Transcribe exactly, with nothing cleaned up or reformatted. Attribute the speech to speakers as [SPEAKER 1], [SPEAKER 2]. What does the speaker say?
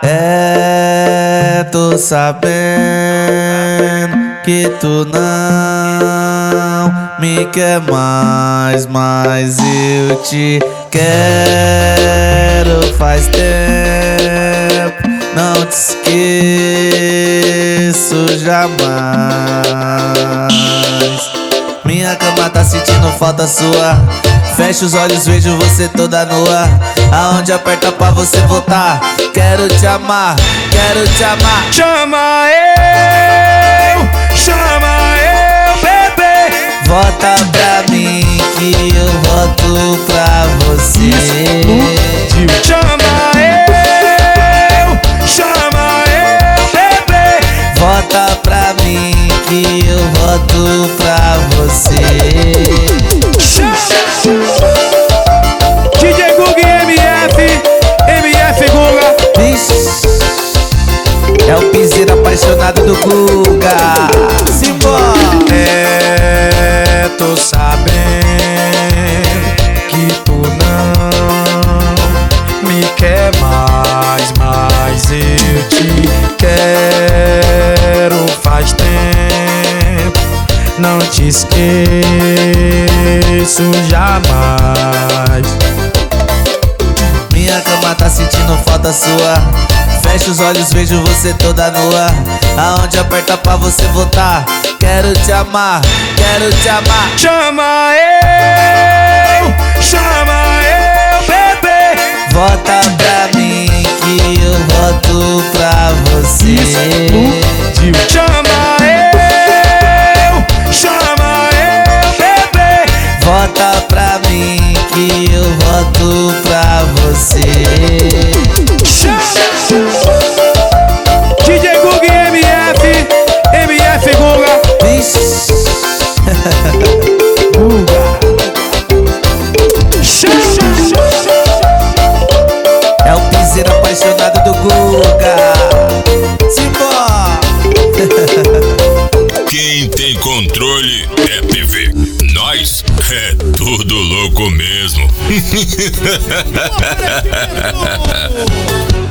[SPEAKER 1] É, tô sabendo que tu não me quer mais, mas eu te quero faz tempo. Não te esqueço jamais. Minha cama tá sentindo falta sua. Fecha os olhos, vejo você toda nua. Aonde aperta pra você voltar. Quero te amar, quero te amar.
[SPEAKER 2] Chama eu, chama eu, bebê.
[SPEAKER 1] Volta pra mim que eu volto pra você.
[SPEAKER 2] Chama eu, chama eu, bebê.
[SPEAKER 1] Volta pra mim que eu volto pra você.
[SPEAKER 2] D J Gug M F, M F Guga.
[SPEAKER 1] Vixe, é o piseiro apaixonado do Guga. Simbora!
[SPEAKER 2] É, tô sabendo que tu não me quer mais, mas eu te quero faz tempo. Não te esqueço jamais.
[SPEAKER 1] Minha cama tá sentindo falta sua. Fecha os olhos, vejo você toda nua. Aonde aperta pra você voltar. Quero te amar, quero te amar.
[SPEAKER 2] Chama eu, chama eu, bebê.
[SPEAKER 1] Volta pra mim que eu volto pra você.
[SPEAKER 2] Chama eu, chama eu, bebê.
[SPEAKER 1] Volta pra mim que eu volto pra você.
[SPEAKER 2] D J Gug M F, M F Guga.
[SPEAKER 1] Vixe.
[SPEAKER 2] Guga.
[SPEAKER 1] É o piseiro apaixonado do Guga. Simbora!
[SPEAKER 3] Quem tem controle é P V. Nós é tudo louco mesmo.